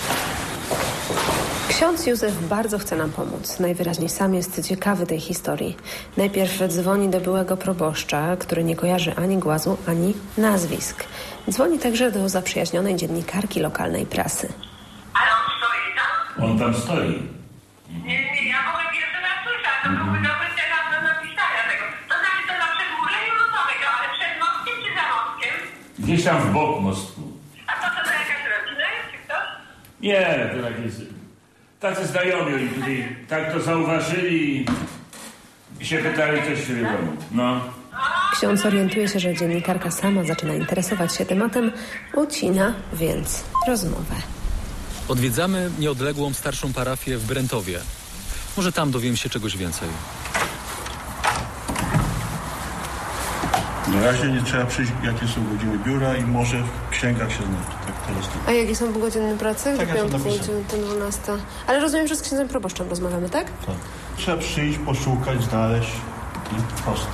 Ksiądz Józef bardzo chce nam pomóc. Najwyraźniej sam jest ciekawy tej historii. Najpierw dzwoni do byłego proboszcza, który nie kojarzy ani głazu, ani nazwisk. Dzwoni także do zaprzyjaźnionej dziennikarki lokalnej prasy.
On tam stoi.
Nie, ja w ogóle pierwszy raz słyszałam, to byłby dobry temat do napisania tego. To znaczy to na przedgórzeniu losowego, ale przed mostkiem czy za mostkiem?
Gdzieś tam w bok mostu.
A to jakaś rodzina jest, czy ktoś?
Nie, to jakieś... Tacy znajomi oni tutaj tak to zauważyli i się pytali, coś się wiadomo. No.
Ksiądz orientuje się, że dziennikarka sama zaczyna interesować się tematem, ucina więc rozmowę.
Odwiedzamy nieodległą starszą parafię w Brętowie. Może tam dowiem się czegoś więcej.
Na razie nie trzeba przyjść, jakie są godziny biura i może w księgach się znać. Tak teraz to.
A jakie są godziny pracy?
Tak,
Do
ja to
piątku,
napisałem.
12. Ale rozumiem, że z księdzem proboszczem rozmawiamy, tak?
Tak. Trzeba przyjść, poszukać, znaleźć. Prosto.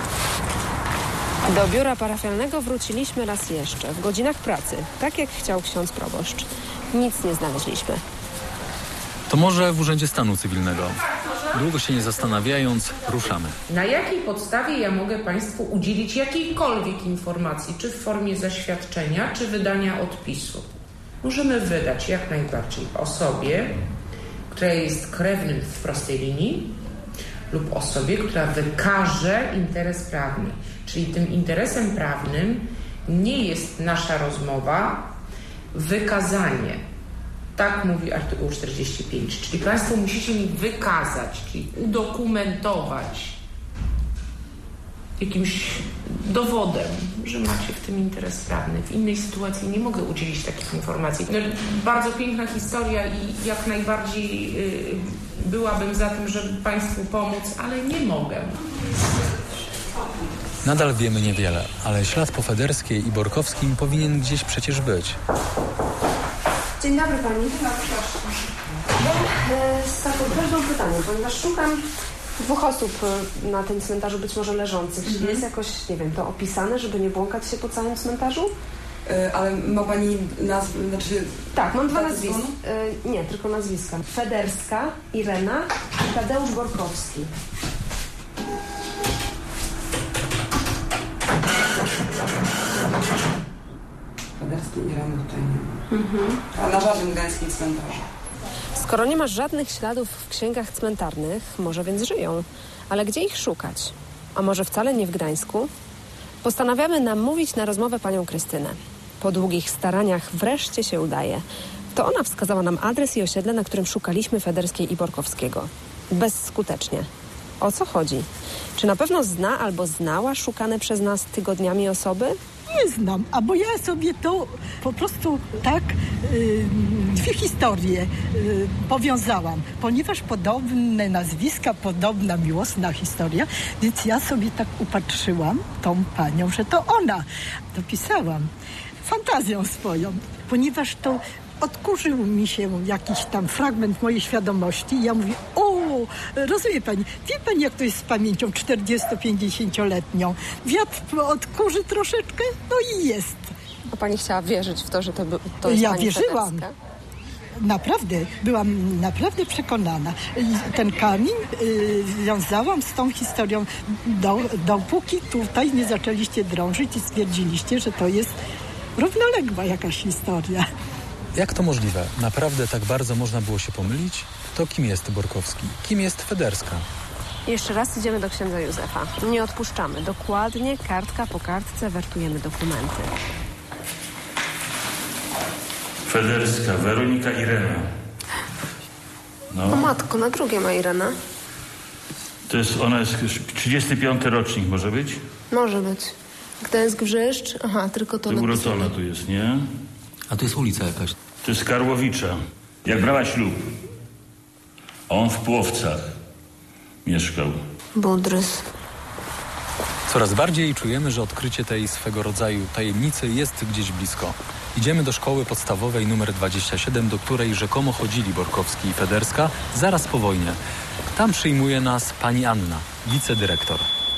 Do biura parafialnego wróciliśmy raz jeszcze, w godzinach pracy, tak jak chciał ksiądz proboszcz. Nic nie znaleźliśmy.
To może w Urzędzie Stanu Cywilnego. Długo się nie zastanawiając, ruszamy.
Na jakiej podstawie ja mogę Państwu udzielić jakiejkolwiek informacji, czy w formie zaświadczenia, czy wydania odpisu? Możemy wydać jak najbardziej osobie, która jest krewnym w prostej linii, lub osobie, która wykaże interes prawny. Czyli tym interesem prawnym nie jest nasza rozmowa, wykazanie. Tak mówi artykuł 45. Czyli Państwo musicie mi wykazać, czyli udokumentować jakimś dowodem, że macie w tym interes prawny. W innej sytuacji nie mogę udzielić takich informacji. Bardzo piękna historia i jak najbardziej byłabym za tym, żeby Państwu pomóc, ale nie mogę.
Nadal wiemy niewiele, ale ślad po Federskiej i Borkowskim powinien gdzieś przecież być.
Dzień dobry Pani. Z taką prośbą pytanie, ponieważ szukam 2 osób na tym cmentarzu być może leżących. Jest jakoś, nie wiem, to opisane, żeby nie błąkać się po całym cmentarzu?
Ale ma Pani znaczy...
Tak, mam 2 nazwiska. Nie, tylko nazwiska. Federska, Irena i Tadeusz Borkowski.
Federskiej i rany tutaj nie ma. A na żadnym gdańskim cmentarzu.
Skoro nie ma żadnych śladów w księgach cmentarnych, może więc żyją. Ale gdzie ich szukać? A może wcale nie w Gdańsku? Postanawiamy namówić na rozmowę panią Krystynę. Po długich staraniach wreszcie się udaje. To ona wskazała nam adres i osiedle, na którym szukaliśmy Federskiej i Borkowskiego. Bezskutecznie. O co chodzi? Czy na pewno zna albo znała szukane przez nas tygodniami osoby?
Nie znam, bo ja sobie to po prostu tak 2 historie powiązałam, ponieważ podobne nazwiska, podobna miłosna historia, więc ja sobie tak upatrzyłam tą panią, że to ona. Dopisałam fantazją swoją, ponieważ to odkurzył mi się jakiś tam fragment mojej świadomości i ja mówię, rozumie pani, wie pani jak to jest z pamięcią 40-50-letnią? Wiatr odkurzy troszeczkę, no i jest.
A pani chciała wierzyć w to, że to jest
ja
pani
wierzyłam.
Federska?
Naprawdę, byłam naprawdę przekonana. I ten kamień wiązałam z tą historią, dopóki tutaj nie zaczęliście drążyć i stwierdziliście, że to jest równoległa jakaś historia.
Jak to możliwe? Naprawdę tak bardzo można było się pomylić? To kim jest Borkowski? Kim jest Federska?
Jeszcze raz idziemy do księdza Józefa. Nie odpuszczamy. Dokładnie, kartka po kartce wertujemy dokumenty.
Federska, Weronika Irena. No.
O matko, na drugie ma Irena.
Ona jest 35. rocznik, może być?
Może być. Gdańsk-Brzeszcz. Aha, tylko to napisane.
Urodzona tu jest, nie?
A to jest ulica jakaś.
To jest Karłowicza. Jak brała ślub. A on w Płowcach mieszkał.
Budrys.
Coraz bardziej czujemy, że odkrycie tej swego rodzaju tajemnicy jest gdzieś blisko. Idziemy do szkoły podstawowej numer 27, do której rzekomo chodzili Borkowski i Federska zaraz po wojnie. Tam przyjmuje nas pani Anna, wicedyrektor.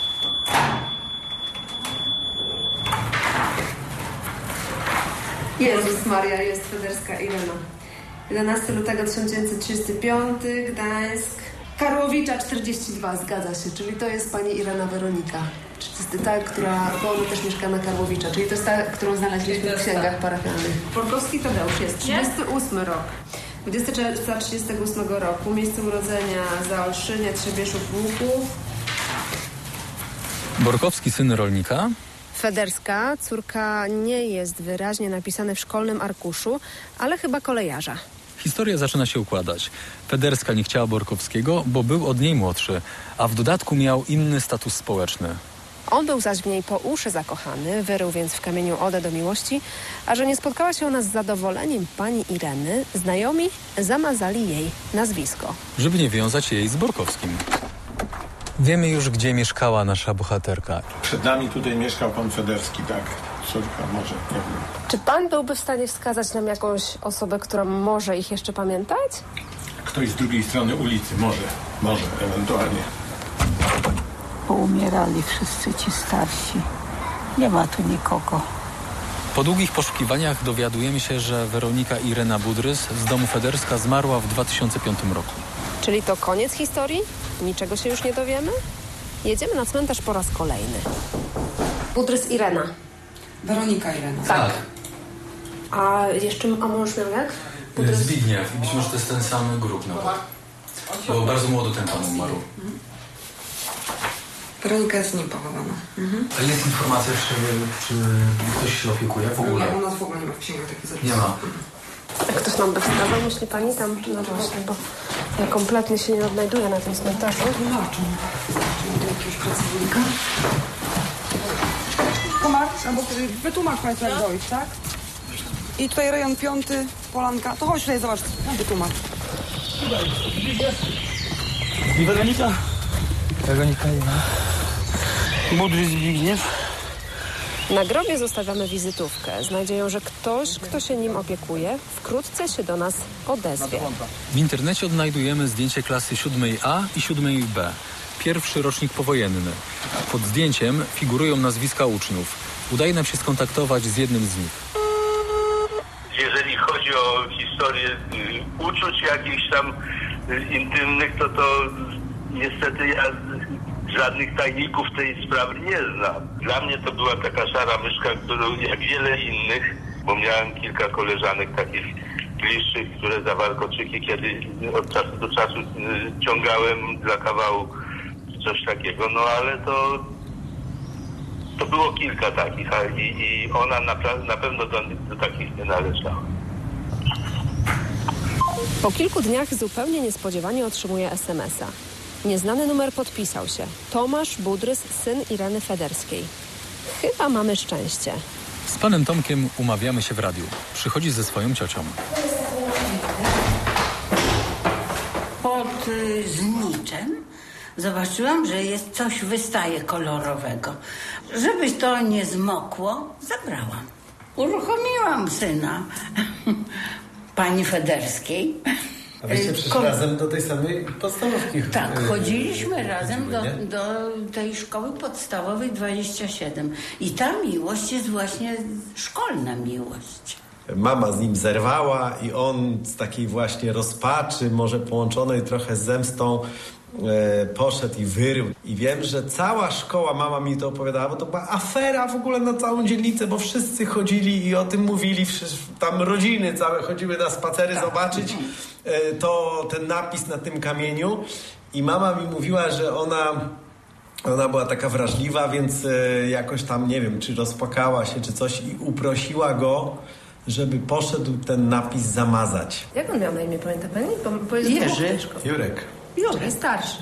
Jezus Maria, jest Federska Irena. 11 lutego 1935, Gdańsk. Karłowicza 42, zgadza się, czyli to jest pani Irena Weronika. Bo ona też mieszka na Karłowicza, czyli to jest ta, którą znaleźliśmy w księgach parafialnych. Borkowski Tadeusz jest 38 rok. 20 czerwca 38 roku, miejsce urodzenia Zaolszynia, Trzebieszów, Łuków.
Borkowski syn rolnika.
Federska, córka, nie jest wyraźnie napisane w szkolnym arkuszu, ale chyba kolejarza.
Historia zaczyna się układać. Federska nie chciała Borkowskiego, bo był od niej młodszy, a w dodatku miał inny status społeczny.
On był zaś w niej po uszy zakochany, wyrył więc w kamieniu odę do miłości, a że nie spotkała się ona z zadowoleniem pani Ireny, znajomi zamazali jej nazwisko.
Żeby nie wiązać jej z Borkowskim. Wiemy już, gdzie mieszkała nasza bohaterka.
Przed nami tutaj mieszkał pan Federski, tak. Córka może, nie wiem.
Czy pan byłby w stanie wskazać nam jakąś osobę, która może ich jeszcze pamiętać?
Ktoś z drugiej strony ulicy, może, ewentualnie.
Poumierali wszyscy ci starsi. Nie ma tu nikogo.
Po długich poszukiwaniach dowiadujemy się, że Weronika Irena Budrys z domu Federska zmarła w 2005 roku.
Czyli to koniec historii? Niczego się już nie dowiemy? Jedziemy na cmentarz po raz kolejny. Budrys Irena.
Weronika Irena.
Tak. A mąż miał jak?
Zbigniew. Być może to jest ten sam grób nawet. Bo bardzo młodo ten pan umarł.
Weronika jest z nim pochowana.
A jest informacja, czy ktoś się opiekuje w ogóle?
Nie, u nas w ogóle nie ma w księgach takich zapisów.
Nie ma.
A ktoś nam by wskazał, myśli pani tam? No właśnie, bo ja kompletnie się nie odnajduję na tym cmentarzu.
Zobaczmy. Do jakiegoś pracownika. Komar, albo wytłumacz państwu jak dojść, tak? I tutaj rejon 5, Polanka. To chodź tutaj, zobacz, wytłumacz.
I Weronika? Weronika Irena. Budrys Zbigniew.
Na grobie zostawiamy wizytówkę. Z nadzieją, że ktoś, kto się nim opiekuje, wkrótce się do nas odezwie.
W internecie odnajdujemy zdjęcie klasy 7A i 7B. Pierwszy rocznik powojenny. Pod zdjęciem figurują nazwiska uczniów. Udaje nam się skontaktować z jednym z nich.
Jeżeli chodzi o historię uczuć jakichś tam intymnych, to niestety ja żadnych tajników tej sprawy nie znam. Dla mnie to była taka szara myszka, którą jak wiele innych, bo miałem kilka koleżanek takich bliższych, które za warkoczyki kiedy od czasu do czasu ciągałem dla kawału coś takiego, no ale to było kilka takich i ona na pewno do takich nie należała.
Po kilku dniach zupełnie niespodziewanie otrzymuje SMS-a. Nieznany numer podpisał się. Tomasz Budrys, syn Ireny Federskiej. Chyba mamy szczęście.
Z panem Tomkiem umawiamy się w radiu. Przychodzi ze swoją ciocią.
Pod zniczem zobaczyłam, że jest coś wystaje kolorowego. Żeby to nie zmokło, zabrałam. Uruchomiłam syna pani Federskiej.
A wyście przyszli razem do tej samej podstawówki?
Tak, chodziliśmy razem do tej szkoły podstawowej 27. I ta miłość jest właśnie szkolna miłość.
Mama z nim zerwała i on z takiej właśnie rozpaczy, może połączonej trochę z zemstą, poszedł i wyrył. I wiem, że cała szkoła, mama mi to opowiadała, bo to była afera w ogóle na całą dzielnicę, bo wszyscy chodzili i o tym mówili, tam rodziny całe chodziły na spacery zobaczyć ten napis na tym kamieniu. I mama mi mówiła, że ona była taka wrażliwa, więc jakoś tam, nie wiem, czy rozpłakała się, czy coś i uprosiła go, żeby poszedł ten napis zamazać.
Jak on miał na imię, pamięta pani? Bo jest
Jerzy.
Jurek.
Czyli starszy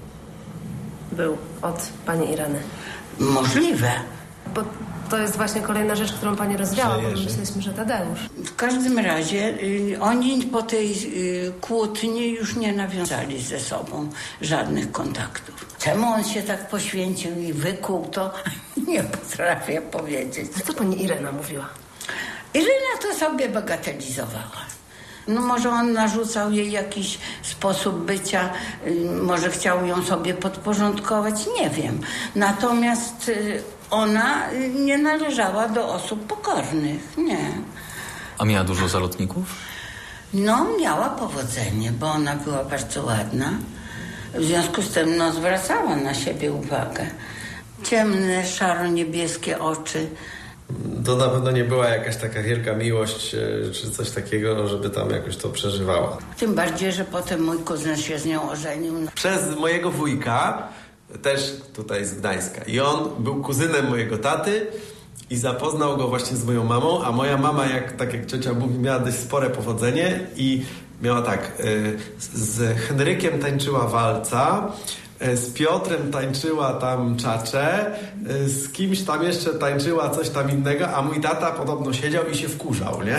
był od pani Ireny.
Możliwe.
Bo to jest właśnie kolejna rzecz, którą pani rozwiała, bo myśleliśmy, że Tadeusz.
W każdym razie oni po tej kłótni już nie nawiązali ze sobą żadnych kontaktów. Czemu on się tak poświęcił i wykuł, to nie potrafię powiedzieć.
A co pani Irena mówiła?
Irena to sobie bagatelizowała. No może on narzucał jej jakiś sposób bycia, może chciał ją sobie podporządkować, nie wiem. Natomiast ona nie należała do osób pokornych, nie.
A miała dużo zalotników?
No, miała powodzenie, bo ona była bardzo ładna. W związku z tym, zwracała na siebie uwagę. Ciemne, szaro-niebieskie oczy.
To na pewno nie była jakaś taka wielka miłość, czy coś takiego, żeby tam jakoś to przeżywała.
Tym bardziej, że potem mój kuzyn się z nią ożenił.
Przez mojego wujka, też tutaj z Gdańska. I on był kuzynem mojego taty i zapoznał go właśnie z moją mamą, a moja mama, tak jak ciocia mówi, miała dość spore powodzenie i miała tak, z Henrykiem tańczyła walca, z Piotrem tańczyła tam czacze, z kimś tam jeszcze tańczyła coś tam innego, a mój tata podobno siedział i się wkurzał, nie?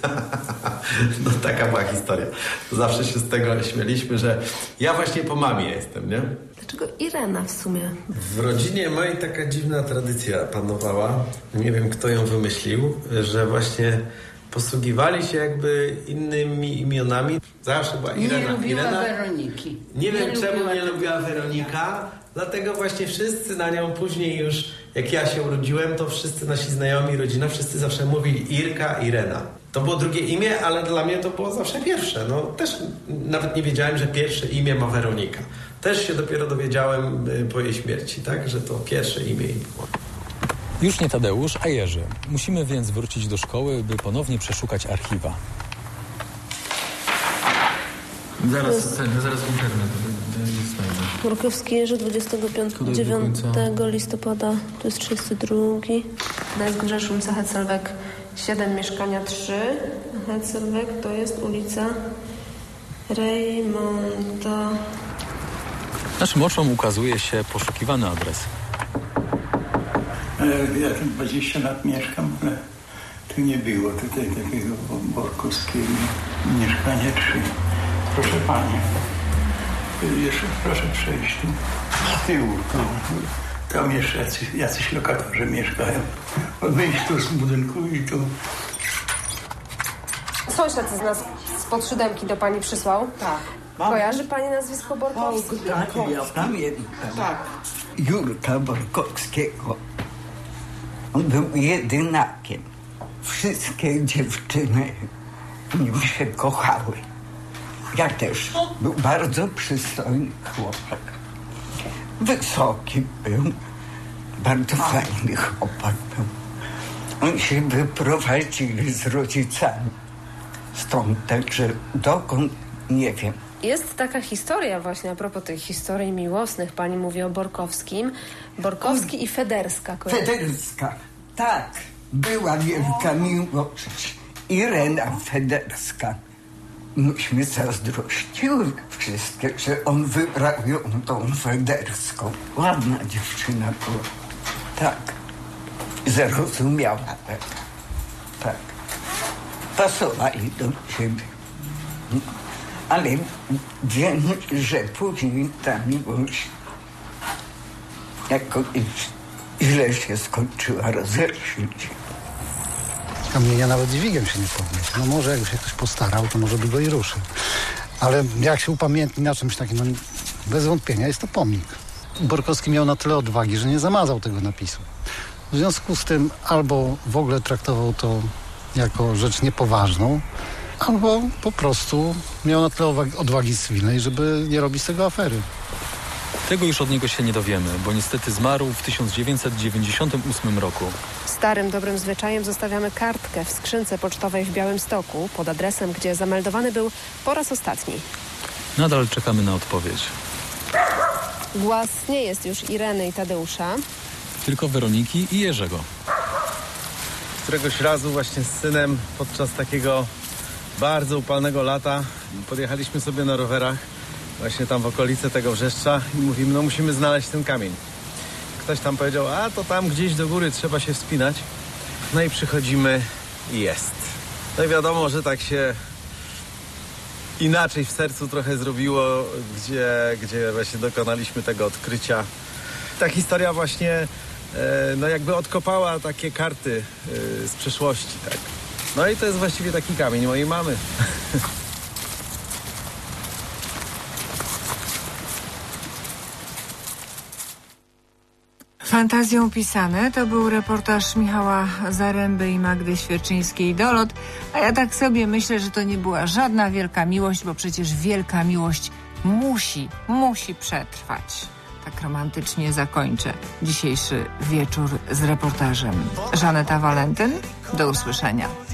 No taka była historia. Zawsze się z tego śmieliśmy, że ja właśnie po mamie jestem, nie?
Dlaczego Irena w sumie?
W rodzinie mojej taka dziwna tradycja panowała. Nie wiem, kto ją wymyślił, że właśnie posługiwali się jakby innymi imionami. Zawsze była Irena.
Nie lubiła Weroniki.
Nie wiem, czemu nie lubiła Weronika, dlatego właśnie wszyscy na nią później już, jak ja się urodziłem, to wszyscy nasi znajomi, rodzina, wszyscy zawsze mówili Irka, Irena. To było drugie imię, ale dla mnie to było zawsze pierwsze. No też nawet nie wiedziałem, że pierwsze imię ma Weronika. Też się dopiero dowiedziałem po jej śmierci, tak, że to pierwsze imię jej było.
Już nie Tadeusz, a Jerzy. Musimy więc wrócić do szkoły, by ponownie przeszukać archiwa. Zaraz w internet znajdę.
Borkowski Jerzy, 29 listopada, to jest 32. Gdańsk, Rzeszów, ulica Hetzelweg 7, mieszkania 3. Hetzelweg to jest ulica Rejmonta.
Naszym oczom ukazuje się poszukiwany adres.
Ja tu 20 lat mieszkam, ale tu nie było tutaj takiego Borkowskiego. Mieszkanie 3. Proszę pani, jeszcze proszę przejść tu z tyłu. Tam jeszcze jacyś lokatorzy mieszkają. Wyjść tu z budynku i tu.
Sąsiad z nas spod siódemki do pani przysłał.
Tak.
Kojarzy pani nazwisko Borkowski?
Tak, ja pamiętam. Tak.
Jurka Borkowskiego. On był jedynakiem. Wszystkie dziewczyny w nim się kochały. Ja też. Był bardzo przystojny chłopak. Wysoki był. Bardzo fajny chłopak był. Oni się wyprowadzili z rodzicami. Stąd także dokąd nie wiem.
Jest taka historia właśnie a propos tych historii miłosnych. Pani mówi o Borkowskim. Borkowski i Federska.
Federska, tak. Była wielka miłość. Irena Federska. Myśmy zazdrościły wszystkie, że on wybrał ją tą Federską. Ładna dziewczyna była. Tak. Zrozumiała taka. Tak. Pasowali do siebie. Ale wiem, że później ta miłość jakoś źle się skończyła, rozeszli się.
Kamienia nawet dźwigiem się nie podniesie. No może jakby się ktoś postarał, to może by go i ruszył. Ale jak się upamiętni na czymś takim, no bez wątpienia jest to pomnik. Borkowski miał na tyle odwagi, że nie zamazał tego napisu. W związku z tym albo w ogóle traktował to jako rzecz niepoważną,
albo po prostu miał na tyle odwagi cywilnej, żeby nie robić z tego afery.
Tego już od niego się nie dowiemy, bo niestety zmarł w 1998 roku.
Starym, dobrym zwyczajem zostawiamy kartkę w skrzynce pocztowej w Białymstoku pod adresem, gdzie zameldowany był po raz ostatni.
Nadal czekamy na odpowiedź.
Głaz nie jest już Ireny i Tadeusza.
Tylko Weroniki i Jerzego.
Któregoś razu właśnie z synem podczas takiego bardzo upalnego lata podjechaliśmy sobie na rowerach właśnie tam w okolice tego Wrzeszcza i mówimy, no musimy znaleźć ten kamień. Ktoś tam powiedział, a to tam gdzieś do góry trzeba się wspinać. No i przychodzimy i jest. No i wiadomo, że tak się inaczej w sercu trochę zrobiło, gdzie właśnie dokonaliśmy tego odkrycia. Ta historia właśnie no jakby odkopała takie karty z przeszłości, tak. No i to jest właściwie taki kamień mojej mamy.
Fantazją pisane to był reportaż Michała Zaręby i Magdy Świerczyńskiej-Dolot, a ja tak sobie myślę, że to nie była żadna wielka miłość, bo przecież wielka miłość musi przetrwać. Tak romantycznie zakończę dzisiejszy wieczór z reportażem. Żaneta Walentyn, do usłyszenia.